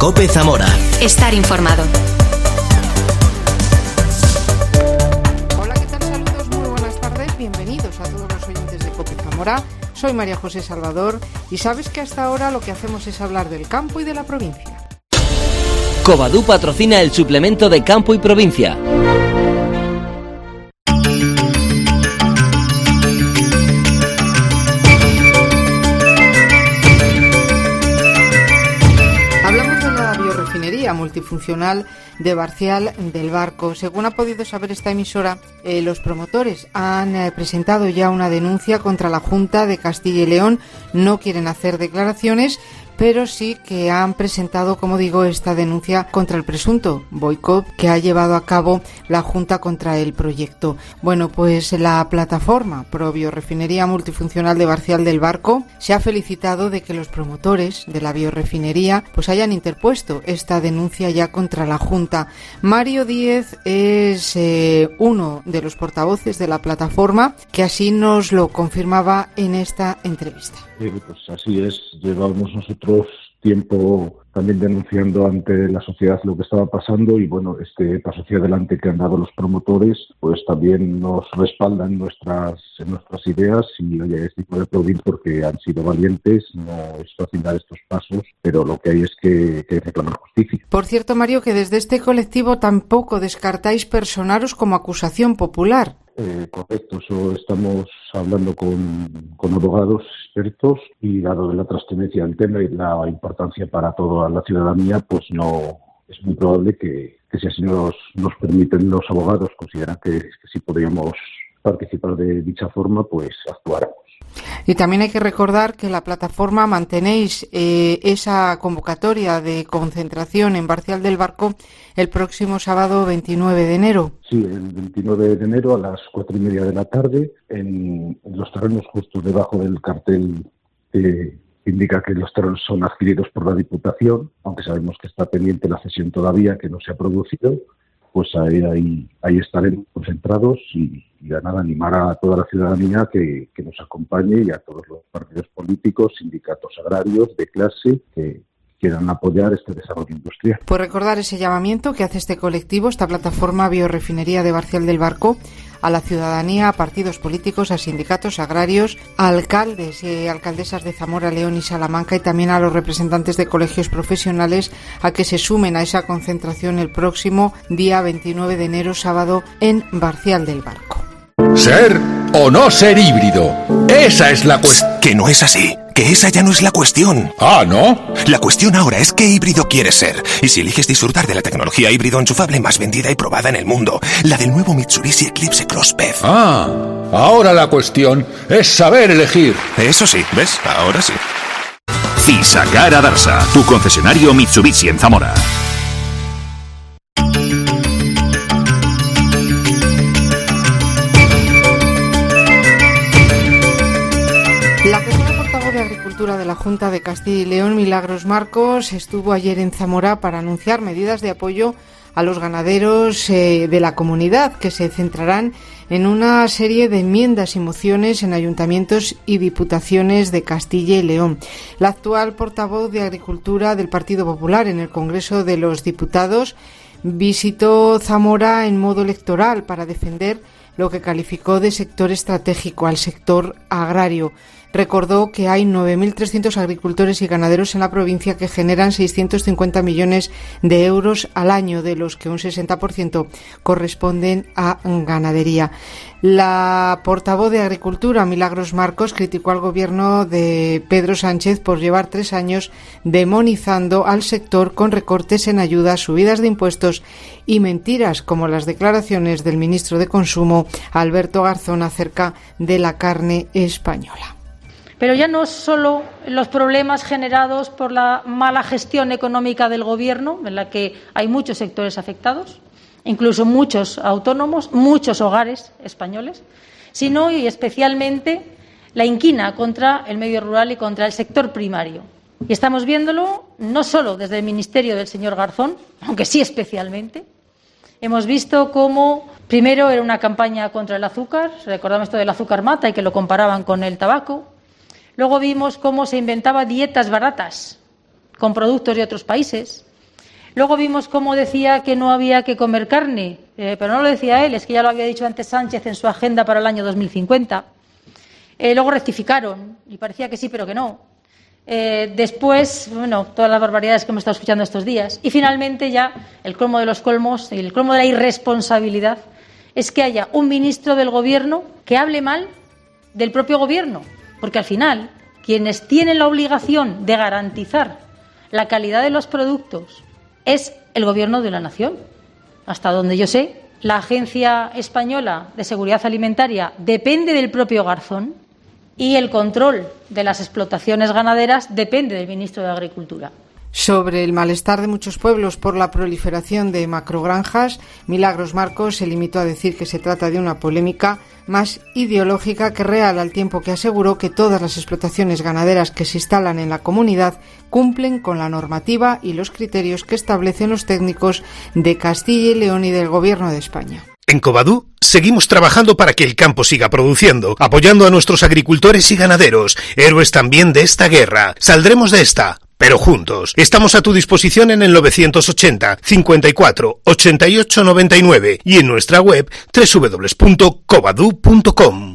COPE Zamora. Estar informado. Hola, ¿qué tal? Saludos, muy buenas tardes. Bienvenidos a todos los oyentes de COPE Zamora. Soy María José Salvador y sabes que hasta ahora lo que hacemos es hablar del campo y de la provincia. Covadú patrocina el suplemento de Campo y Provincia. Multifuncional de Barcial del Barco. Según ha podido saber esta emisora, los promotores han presentado ya una denuncia contra la Junta de Castilla y León. No quieren hacer declaraciones, pero sí que han presentado, como digo, esta denuncia contra el presunto boicot que ha llevado a cabo la Junta contra el proyecto. Bueno, pues la plataforma Pro Biorefinería Multifuncional de Barcial del Barco se ha felicitado de que los promotores de la biorefinería pues hayan interpuesto esta denuncia ya contra la Junta. Mario Díez es uno de los portavoces de la plataforma, que así nos lo confirmaba en esta entrevista. Pues así es, llevamos nosotros tiempo también denunciando ante la sociedad lo que estaba pasando y bueno, este paso hacia adelante que han dado los promotores pues también nos respaldan nuestras ideas y oye, es tipo de aplaudir porque han sido valientes, no es fácil dar estos pasos, pero lo que hay es que reclamar justicia. Por cierto, Mario, que desde este colectivo tampoco descartáis personaros como acusación popular. Correcto, eso estamos hablando con abogados expertos y dado de la trascendencia del tema y la importancia para toda la ciudadanía, pues no es muy probable que si así nos permiten los abogados, consideran que sí podríamos participar de dicha forma, pues actuáramos. Y también hay que recordar que la plataforma mantenéis esa convocatoria de concentración en Barcial del Barco el próximo sábado 29 de enero. Sí, el 29 de enero a las 4:30 de la tarde en los terrenos justo debajo del cartel que indica que los terrenos son adquiridos por la Diputación, aunque sabemos que está pendiente la cesión todavía, que no se ha producido. Pues ahí estaremos concentrados y a nada, animar a toda la ciudadanía que nos acompañe y a todos los partidos políticos, sindicatos agrarios de clase que quieran apoyar este desarrollo industrial. Pues recordar ese llamamiento que hace este colectivo, esta plataforma Biorefinería de Barcial del Barco, a la ciudadanía, a partidos políticos, a sindicatos agrarios, a alcaldes y alcaldesas de Zamora, León y Salamanca y también a los representantes de colegios profesionales a que se sumen a esa concentración el próximo día 29 de enero, sábado, en Barcial del Barco. ¿Ser o no ser híbrido? Esa es la cuestión. Que no es así, que esa ya no es la cuestión. Ah, ¿no? La cuestión ahora es qué híbrido quieres ser. Y si eliges disfrutar de la tecnología híbrido enchufable más vendida y probada en el mundo, la del nuevo Mitsubishi Eclipse Cross PHEV. Ah, ahora la cuestión es saber elegir. Eso sí, ¿ves? Ahora sí. Fisacar Adarsa, tu concesionario Mitsubishi en Zamora. De la Junta de Castilla y León, Milagros Marcos, estuvo ayer en Zamora para anunciar medidas de apoyo a los ganaderos de la comunidad que se centrarán en una serie de enmiendas y mociones en ayuntamientos y diputaciones de Castilla y León. La actual portavoz de Agricultura del Partido Popular en el Congreso de los Diputados visitó Zamora en modo electoral para defender lo que calificó de sector estratégico al sector agrario. Recordó que hay 9.300 agricultores y ganaderos en la provincia que generan 650 millones de euros al año, de los que un 60% corresponden a ganadería. La portavoz de Agricultura, Milagros Marcos, criticó al gobierno de Pedro Sánchez por llevar 3 años demonizando al sector con recortes en ayudas, subidas de impuestos y mentiras como las declaraciones del ministro de Consumo, Alberto Garzón, acerca de la carne española. Pero ya no solo los problemas generados por la mala gestión económica del Gobierno, en la que hay muchos sectores afectados, incluso muchos autónomos, muchos hogares españoles, sino y especialmente la inquina contra el medio rural y contra el sector primario. Y estamos viéndolo no solo desde el ministerio del señor Garzón, aunque sí especialmente. Hemos visto cómo primero era una campaña contra el azúcar, recordamos esto del azúcar mata y que lo comparaban con el tabaco. Luego vimos cómo se inventaba dietas baratas con productos de otros países. Luego vimos cómo decía que no había que comer carne, pero no lo decía él, es que ya lo había dicho antes Sánchez en su agenda para el año 2050. Luego rectificaron y parecía que sí, pero que no. Después, todas las barbaridades que hemos estado escuchando estos días. Y finalmente ya el colmo de los colmos y el colmo de la irresponsabilidad es que haya un ministro del Gobierno que hable mal del propio Gobierno, porque al final quienes tienen la obligación de garantizar la calidad de los productos es el Gobierno de la Nación. Hasta donde yo sé, la Agencia Española de Seguridad Alimentaria depende del propio Garzón y el control de las explotaciones ganaderas depende del ministro de Agricultura. Sobre el malestar de muchos pueblos por la proliferación de macrogranjas, Milagros Marcos se limitó a decir que se trata de una polémica más ideológica que real, al tiempo que aseguró que todas las explotaciones ganaderas que se instalan en la comunidad cumplen con la normativa y los criterios que establecen los técnicos de Castilla y León y del Gobierno de España. En Covadú seguimos trabajando para que el campo siga produciendo, apoyando a nuestros agricultores y ganaderos, héroes también de esta guerra. Saldremos de esta, pero juntos. Estamos a tu disposición en el 980 54 88 99 y en nuestra web www.covadú.com.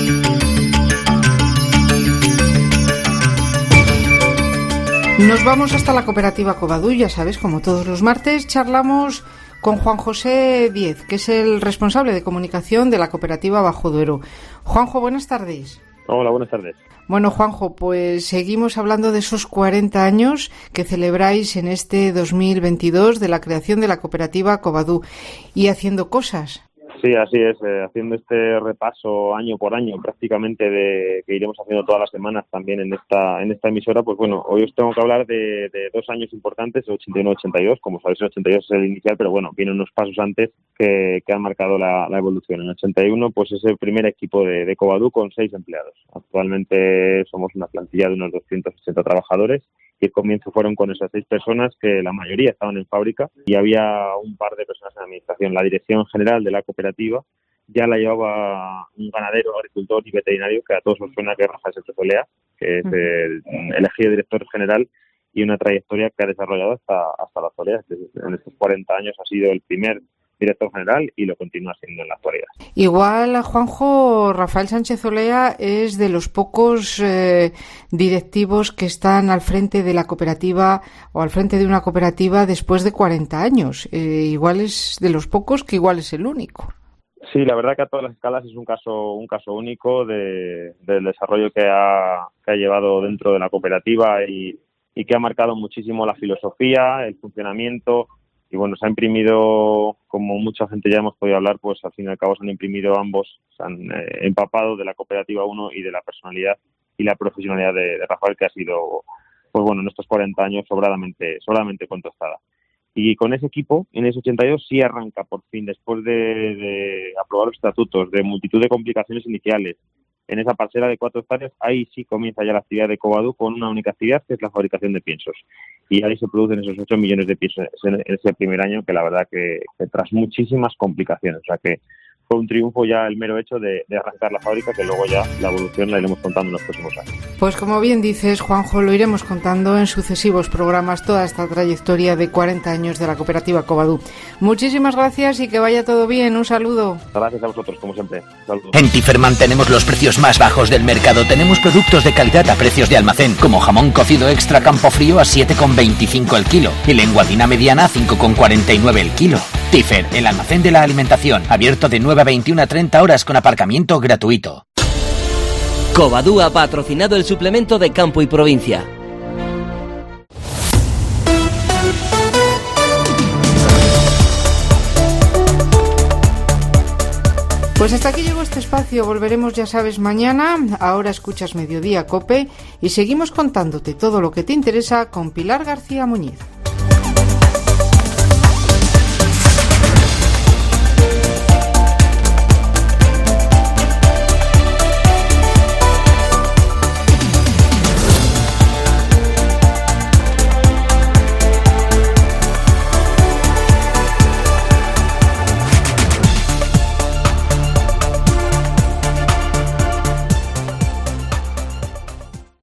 Nos vamos hasta la cooperativa Covadú, ya sabes, como todos los martes, charlamos con Juan José Díez, que es el responsable de comunicación de la cooperativa Bajo Duero. Juanjo, buenas tardes. Hola, buenas tardes. Bueno, Juanjo, pues seguimos hablando de esos 40 años que celebráis en este 2022 de la creación de la cooperativa Covadú y haciendo cosas. Sí, así es, haciendo este repaso año por año prácticamente que iremos haciendo todas las semanas también en esta emisora. Pues bueno, hoy os tengo que hablar de 2 años importantes, el 81-82, como sabéis el 82 es el inicial, pero bueno, vienen unos pasos antes que han marcado la evolución. En el 81 pues es el primer equipo de Covadú con 6 empleados. Actualmente somos una plantilla de unos 280 trabajadores. Y el comienzo fueron con esas 6 personas, que la mayoría estaban en fábrica, y había un par de personas en administración. La dirección general de la cooperativa ya la llevaba un ganadero, agricultor y veterinario, que a todos os suena, que es Rafael Sánchez Olea, que es el elegido director general, y una trayectoria que ha desarrollado hasta la actualidad. En estos 40 años ha sido el primer director general y lo continúa siendo en la actualidad. Igual, Juanjo, Rafael Sánchez Olea es de los pocos directivos que están al frente de la cooperativa o al frente de una cooperativa después de 40 años. Igual es de los pocos, que igual es el único. Sí, la verdad que a todas las escalas es un caso único del desarrollo que ha llevado dentro de la cooperativa y que ha marcado muchísimo la filosofía, el funcionamiento. Y bueno, se ha imprimido, como mucha gente ya hemos podido hablar, pues al fin y al cabo se han imprimido ambos, se han empapado de la cooperativa uno y de la personalidad y la profesionalidad de Rafael, que ha sido, pues bueno, en estos 40 años sobradamente contrastada. Y con ese equipo, en ese 82, sí arranca por fin, después de aprobar los estatutos, de multitud de complicaciones iniciales, en esa parcela de 4 hectáreas, ahí sí comienza ya la actividad de Covadú con una única actividad, que es la fabricación de piensos. Y ahí se producen esos 8 millones de piensos en ese primer año, que la verdad que tras muchísimas complicaciones. O sea que fue un triunfo ya el mero hecho de arrancar la fábrica, que luego ya la evolución la iremos contando en los próximos años. Pues como bien dices, Juanjo, lo iremos contando en sucesivos programas, toda esta trayectoria de 40 años de la cooperativa Covadú. Muchísimas gracias y que vaya todo bien. Un saludo. Gracias a vosotros, como siempre. Saludos. En Tiferman tenemos los precios más bajos del mercado. Tenemos productos de calidad a precios de almacén, como jamón cocido extra Campofrío a 7,25 el kilo y lenguadina mediana a 5,49 el kilo. Tifer, el almacén de la alimentación, abierto de 9 a 21 a 30 horas con aparcamiento gratuito. Covadú ha patrocinado el suplemento de Campo y Provincia. Pues hasta aquí llegó este espacio. Volveremos, ya sabes, mañana. Ahora escuchas Mediodía COPE y seguimos contándote todo lo que te interesa con Pilar García Muñiz.